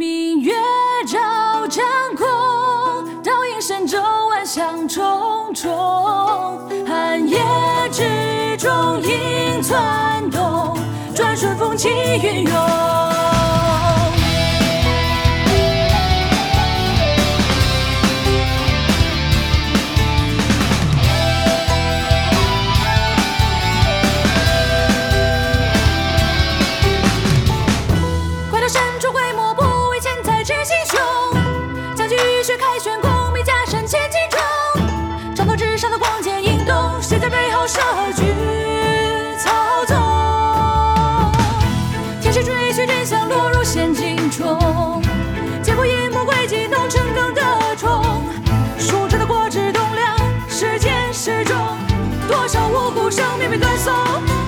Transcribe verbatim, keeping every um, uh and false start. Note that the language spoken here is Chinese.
明月照江空，倒影神州万象重重。寒夜之中影攒动，转瞬风起云涌。快刀伸出挥墨，不为钱财志心胸。将军浴血开轩，功名加身千斤重。长头之上的光剑引动，谁在背后设局操纵？天使追寻真相，落入陷阱中。劫不阴谋诡计，弄成更的虫。数着的国之栋梁，世间始终，多少无辜生命被断送。